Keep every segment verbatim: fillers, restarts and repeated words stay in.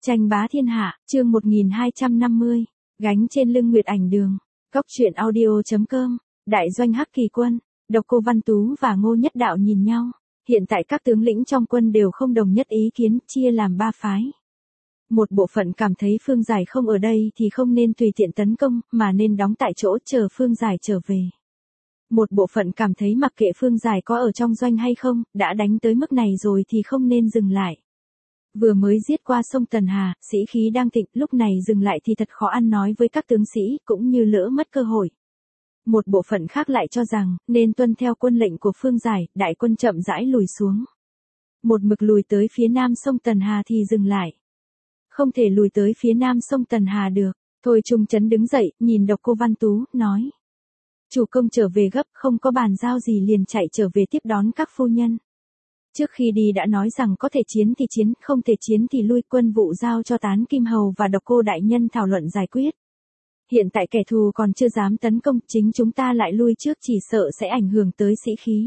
Tranh bá thiên hạ, chương một nghìn hai trăm năm mươi, gánh trên lưng Nguyệt Ảnh Đường. Góc truyện audio chấm com, đại doanh Hắc Kỳ quân, Độc Cô Văn Tú và Ngô Nhất Đạo nhìn nhau. Hiện tại các tướng lĩnh trong quân đều không đồng nhất ý kiến, chia làm ba phái. Một bộ phận cảm thấy Phương Giải không ở đây thì không nên tùy tiện tấn công, mà nên đóng tại chỗ chờ Phương Giải trở về. Một bộ phận cảm thấy mặc kệ Phương Giải có ở trong doanh hay không, đã đánh tới mức này rồi thì không nên dừng lại. Vừa mới giết qua sông Tần Hà, sĩ khí đang thịnh, lúc này dừng lại thì thật khó ăn nói với các tướng sĩ, cũng như lỡ mất cơ hội. Một bộ phận khác lại cho rằng, nên tuân theo quân lệnh của Phương Giải, đại quân chậm rãi lùi xuống. Một mực lùi tới phía nam sông Tần Hà thì dừng lại. Không thể lùi tới phía nam sông Tần Hà được. Thôi Trung Chấn đứng dậy, nhìn Độc Cô Văn Tú, nói. Chủ công trở về gấp, không có bàn giao gì liền chạy trở về tiếp đón các phu nhân. Trước khi đi đã nói rằng có thể chiến thì chiến, không thể chiến thì lui, quân vụ giao cho Tán Kim Hầu và Độc Cô Đại Nhân thảo luận giải quyết. Hiện tại kẻ thù còn chưa dám tấn công, chính chúng ta lại lui trước chỉ sợ sẽ ảnh hưởng tới sĩ khí.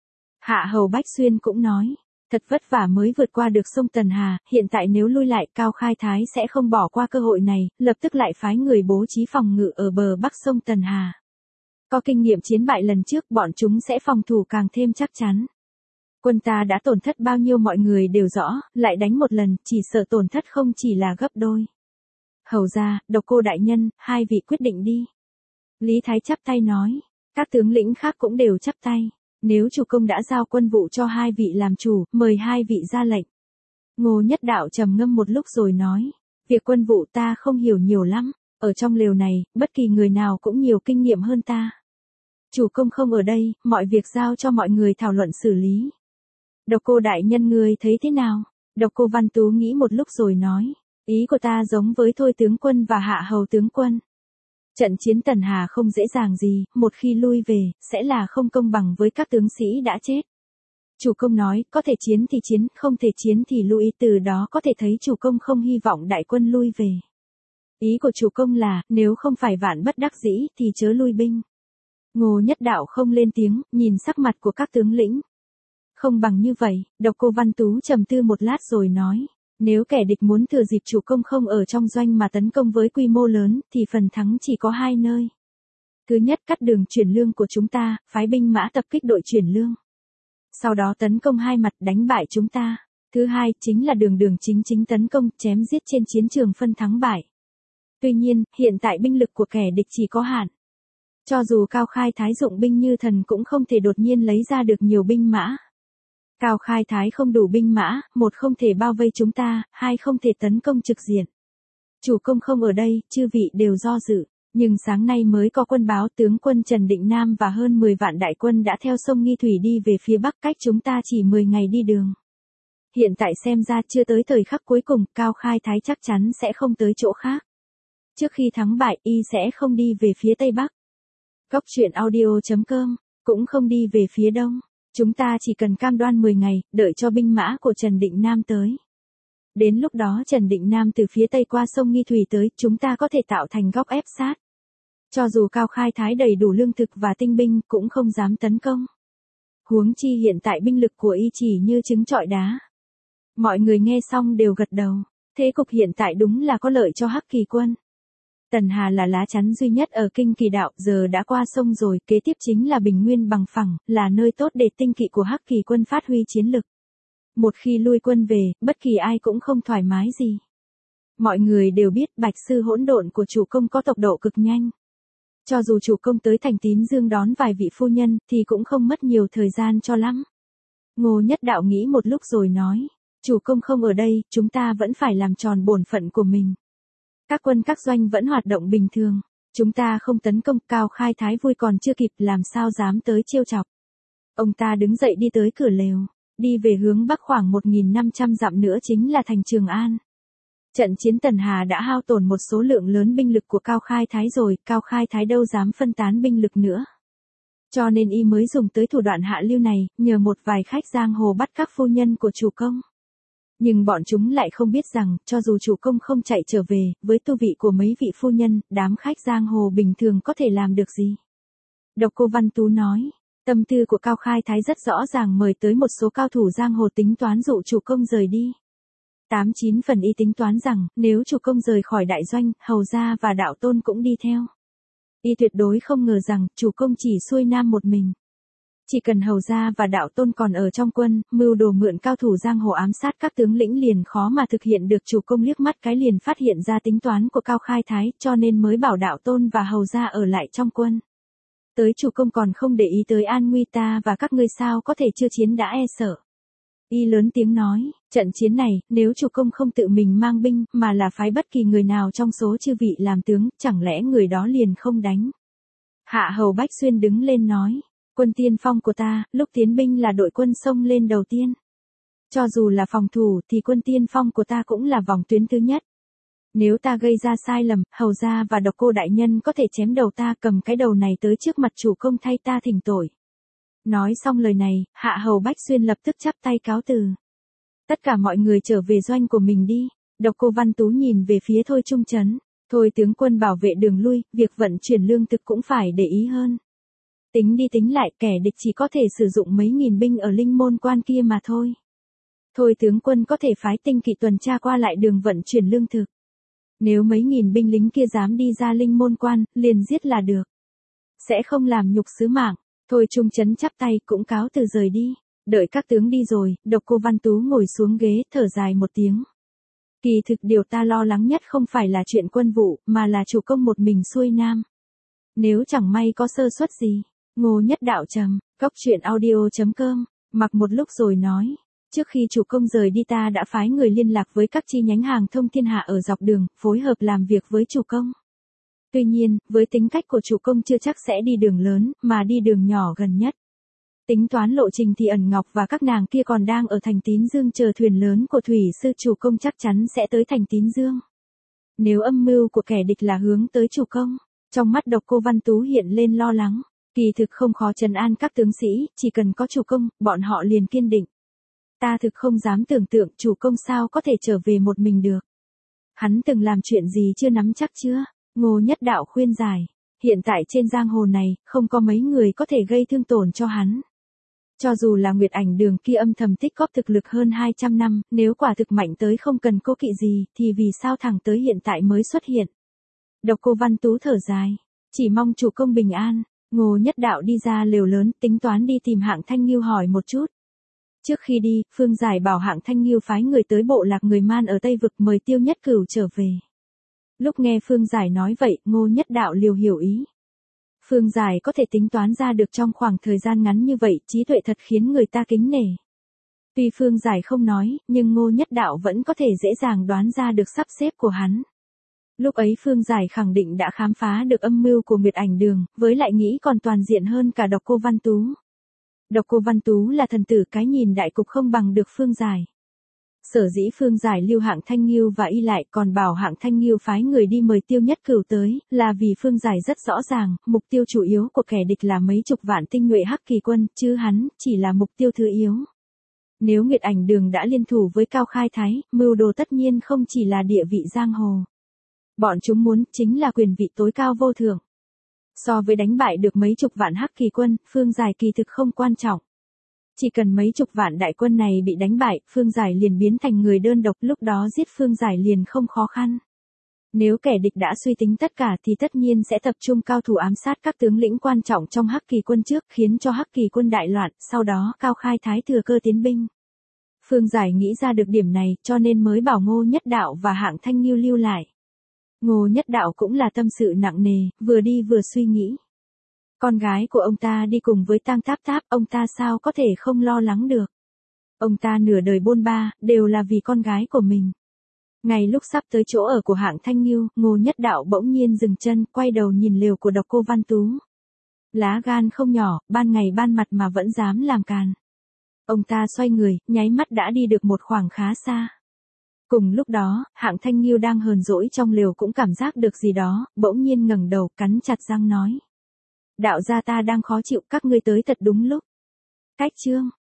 Hạ Hầu Bách Xuyên cũng nói, thật vất vả mới vượt qua được sông Tần Hà, hiện tại nếu lui lại Cao Khai Thái sẽ không bỏ qua cơ hội này, lập tức lại phái người bố trí phòng ngự ở bờ bắc sông Tần Hà. Có kinh nghiệm chiến bại lần trước, bọn chúng sẽ phòng thủ càng thêm chắc chắn. Quân ta đã tổn thất bao nhiêu mọi người đều rõ, lại đánh một lần, chỉ sợ tổn thất không chỉ là gấp đôi. Hầu ra, Độc Cô Đại Nhân, hai vị quyết định đi. Lý Thái chắp tay nói, các tướng lĩnh khác cũng đều chắp tay. Nếu chủ công đã giao quân vụ cho hai vị làm chủ, mời hai vị ra lệnh. Ngô Nhất Đạo trầm ngâm một lúc rồi nói, việc quân vụ ta không hiểu nhiều lắm, ở trong lều này, bất kỳ người nào cũng nhiều kinh nghiệm hơn ta. Chủ công không ở đây, mọi việc giao cho mọi người thảo luận xử lý. Độc Cô Đại Nhân ngươi thấy thế nào? Độc Cô Văn Tú nghĩ một lúc rồi nói, ý của ta giống với Thôi tướng quân và Hạ Hầu tướng quân. Trận chiến Tần Hà không dễ dàng gì, một khi lui về, sẽ là không công bằng với các tướng sĩ đã chết. Chủ công nói, có thể chiến thì chiến, không thể chiến thì lui, từ đó có thể thấy chủ công không hy vọng đại quân lui về. Ý của chủ công là, nếu không phải vạn bất đắc dĩ, thì chớ lui binh. Ngô Nhất Đạo không lên tiếng, nhìn sắc mặt của các tướng lĩnh. Không bằng như vậy, Độc Cô Văn Tú trầm tư một lát rồi nói, nếu kẻ địch muốn thừa dịp chủ công không ở trong doanh mà tấn công với quy mô lớn, thì phần thắng chỉ có hai nơi. Thứ nhất, cắt đường chuyển lương của chúng ta, phái binh mã tập kích đội chuyển lương. Sau đó tấn công hai mặt đánh bại chúng ta. Thứ hai, chính là đường đường chính chính tấn công, chém giết trên chiến trường phân thắng bại. Tuy nhiên, hiện tại binh lực của kẻ địch chỉ có hạn. Cho dù Cao Khai Thái dụng binh như thần cũng không thể đột nhiên lấy ra được nhiều binh mã. Cao Khai Thái không đủ binh mã, một không thể bao vây chúng ta, hai không thể tấn công trực diện. Chủ công không ở đây, chư vị đều do dự, nhưng sáng nay mới có quân báo tướng quân Trần Định Nam và hơn mười vạn đại quân đã theo sông Nghi Thủy đi về phía bắc, cách chúng ta chỉ mười ngày đi đường. Hiện tại xem ra chưa tới thời khắc cuối cùng, Cao Khai Thái chắc chắn sẽ không tới chỗ khác. Trước khi thắng bại, y sẽ không đi về phía tây bắc. Góc truyện audio chấm com, cũng không đi về phía đông. Chúng ta chỉ cần cam đoan mười ngày, đợi cho binh mã của Trần Định Nam tới. Đến lúc đó Trần Định Nam từ phía tây qua sông Nghi Thủy tới, chúng ta có thể tạo thành góc ép sát. Cho dù Cao Khai Thái đầy đủ lương thực và tinh binh, cũng không dám tấn công. Huống chi hiện tại binh lực của y chỉ như trứng trọi đá. Mọi người nghe xong đều gật đầu. Thế cục hiện tại đúng là có lợi cho Hắc Kỳ quân. Tần Hà là lá chắn duy nhất ở Kinh Kỳ đạo, giờ đã qua sông rồi, kế tiếp chính là bình nguyên bằng phẳng, là nơi tốt để tinh kỵ của Hắc Kỳ quân phát huy chiến lực. Một khi lui quân về, bất kỳ ai cũng không thoải mái gì. Mọi người đều biết Bạch Sư Hỗn Độn của chủ công có tốc độ cực nhanh. Cho dù chủ công tới thành Tín Dương đón vài vị phu nhân, thì cũng không mất nhiều thời gian cho lắm. Ngô Nhất Đạo nghĩ một lúc rồi nói, chủ công không ở đây, chúng ta vẫn phải làm tròn bổn phận của mình. Các quân các doanh vẫn hoạt động bình thường. Chúng ta không tấn công, Cao Khai Thái vui còn chưa kịp, làm sao dám tới trêu chọc. Ông ta đứng dậy đi tới cửa lều. Đi về hướng bắc khoảng một nghìn năm trăm dặm nữa chính là thành Trường An. Trận chiến Tần Hà đã hao tổn một số lượng lớn binh lực của Cao Khai Thái rồi, Cao Khai Thái đâu dám phân tán binh lực nữa. Cho nên y mới dùng tới thủ đoạn hạ lưu này, nhờ một vài khách giang hồ bắt các phu nhân của chủ công. Nhưng bọn chúng lại không biết rằng, cho dù chủ công không chạy trở về, với tu vị của mấy vị phu nhân, đám khách giang hồ bình thường có thể làm được gì. Độc Cô Văn Tú nói, tâm tư của Cao Khai Thái rất rõ ràng, mời tới một số cao thủ giang hồ tính toán dụ chủ công rời đi. Tám chín phần y tính toán rằng, nếu chủ công rời khỏi đại doanh, hầu gia và đạo tôn cũng đi theo. Y tuyệt đối không ngờ rằng, chủ công chỉ xuôi nam một mình. Chỉ cần hầu gia và đạo tôn còn ở trong quân, mưu đồ mượn cao thủ giang hồ ám sát các tướng lĩnh liền khó mà thực hiện được. Chủ công liếc mắt cái liền phát hiện ra tính toán của Cao Khai Thái, cho nên mới bảo đạo tôn và hầu gia ở lại trong quân. Tới chủ công còn không để ý tới an nguy ta và các ngươi sao có thể chưa chiến đã e sợ. Y lớn tiếng nói, trận chiến này, nếu chủ công không tự mình mang binh, mà là phái bất kỳ người nào trong số chư vị làm tướng, chẳng lẽ người đó liền không đánh. Hạ hầu Bách Xuyên đứng lên nói, quân tiên phong của ta, lúc tiến binh là đội quân xông lên đầu tiên. Cho dù là phòng thủ thì quân tiên phong của ta cũng là vòng tuyến thứ nhất. Nếu ta gây ra sai lầm, hầu gia và Độc Cô đại nhân có thể chém đầu ta, cầm cái đầu này tới trước mặt chủ công thay ta thỉnh tội. Nói xong lời này, Hạ hầu Bách Xuyên lập tức chắp tay cáo từ. Tất cả mọi người trở về doanh của mình đi. Độc Cô Văn Tú nhìn về phía Thôi Trung Chấn. Thôi tướng quân bảo vệ đường lui, việc vận chuyển lương thực cũng phải để ý hơn. Tính đi tính lại, kẻ địch chỉ có thể sử dụng mấy nghìn binh ở Linh Môn Quan kia mà thôi. Thôi tướng quân có thể phái tinh kỵ tuần tra qua lại đường vận chuyển lương thực. Nếu mấy nghìn binh lính kia dám đi ra Linh Môn Quan, liền giết là được. Sẽ không làm nhục sứ mạng. Thôi Trung Chấn chắp tay cũng cáo từ rời đi. Đợi các tướng đi rồi, Độc Cô Văn Tú ngồi xuống ghế thở dài một tiếng. Kỳ thực điều ta lo lắng nhất không phải là chuyện quân vụ, mà là chủ công một mình xuôi nam. Nếu chẳng may có sơ suất gì. Ngô Nhất Đạo trầm, cốc truyện audio chấm com, mặc một lúc rồi nói. Trước khi chủ công rời đi ta đã phái người liên lạc với các chi nhánh hàng thông thiên hạ ở dọc đường, phối hợp làm việc với chủ công. Tuy nhiên, với tính cách của chủ công chưa chắc sẽ đi đường lớn, mà đi đường nhỏ gần nhất. Tính toán lộ trình thì ẩn ngọc và các nàng kia còn đang ở thành Tín Dương chờ thuyền lớn của thủy sư, chủ công chắc chắn sẽ tới thành Tín Dương. Nếu âm mưu của kẻ địch là hướng tới chủ công, trong mắt Độc Cô Văn Tú hiện lên lo lắng. Kỳ thực không khó trấn an các tướng sĩ, chỉ cần có chủ công, bọn họ liền kiên định. Ta thực không dám tưởng tượng chủ công sao có thể trở về một mình được. Hắn từng làm chuyện gì chưa nắm chắc chưa? Ngô Nhất Đạo khuyên giải. Hiện tại trên giang hồ này, không có mấy người có thể gây thương tổn cho hắn. Cho dù là Nguyệt Ảnh Đường kia âm thầm tích góp thực lực hơn hai trăm năm, nếu quả thực mạnh tới không cần cố kỵ gì, thì vì sao thẳng tới hiện tại mới xuất hiện. Độc Cô Văn Tú thở dài. Chỉ mong chủ công bình an. Ngô Nhất Đạo đi ra lều lớn, tính toán đi tìm Hạng Thanh Nghiêu hỏi một chút. Trước khi đi, Phương Giải bảo Hạng Thanh Nghiêu phái người tới bộ lạc người Man ở Tây Vực mời Tiêu Nhất Cửu trở về. Lúc nghe Phương Giải nói vậy, Ngô Nhất Đạo liều hiểu ý. Phương Giải có thể tính toán ra được trong khoảng thời gian ngắn như vậy, trí tuệ thật khiến người ta kính nể. Tuy Phương Giải không nói, nhưng Ngô Nhất Đạo vẫn có thể dễ dàng đoán ra được sắp xếp của hắn. Lúc ấy Phương Giải khẳng định đã khám phá được âm mưu của Nguyệt Ảnh Đường, với lại nghĩ còn toàn diện hơn cả Độc Cô Văn Tú. Độc Cô Văn Tú là thần tử cái nhìn đại cục không bằng được Phương Giải. Sở dĩ Phương Giải lưu Hạng Thanh Nghiêu và y lại còn bảo Hạng Thanh Nghiêu phái người đi mời Tiêu Nhất Cửu tới, là vì Phương Giải rất rõ ràng, mục tiêu chủ yếu của kẻ địch là mấy chục vạn tinh nhuệ Hắc Kỳ quân, chứ hắn chỉ là mục tiêu thứ yếu. Nếu Nguyệt Ảnh Đường đã liên thủ với Cao Khai Thái, mưu đồ tất nhiên không chỉ là địa vị giang hồ. Bọn chúng muốn chính là quyền vị tối cao vô thượng. So với đánh bại được mấy chục vạn Hắc Kỳ quân, Phương Giải kỳ thực không quan trọng. Chỉ cần mấy chục vạn đại quân này bị đánh bại, Phương Giải liền biến thành người đơn độc, lúc đó giết Phương Giải liền không khó khăn. Nếu kẻ địch đã suy tính tất cả thì tất nhiên sẽ tập trung cao thủ ám sát các tướng lĩnh quan trọng trong Hắc Kỳ quân trước, khiến cho Hắc Kỳ quân đại loạn, sau đó Cao Khai Thái thừa cơ tiến binh. Phương Giải nghĩ ra được điểm này, cho nên mới bảo Ngô Nhất Đạo và Hạng Thanh Nghiêu lưu lại. Ngô Nhất Đạo cũng là tâm sự nặng nề, vừa đi vừa suy nghĩ. Con gái của ông ta đi cùng với Tang Táp Táp, ông ta sao có thể không lo lắng được. Ông ta nửa đời bôn ba, đều là vì con gái của mình. Ngay lúc sắp tới chỗ ở của Hạng Thanh Nghiêu, Ngô Nhất Đạo bỗng nhiên dừng chân, quay đầu nhìn lều của Độc Cô Văn Tú. Lá gan không nhỏ, ban ngày ban mặt mà vẫn dám làm càn. Ông ta xoay người, nháy mắt đã đi được một khoảng khá xa. Cùng lúc đó, Hạng Thanh Nghiêu đang hờn dỗi trong lều cũng cảm giác được gì đó, bỗng nhiên ngẩng đầu, cắn chặt răng nói. Đạo gia ta đang khó chịu, các ngươi tới thật đúng lúc. Cách chương.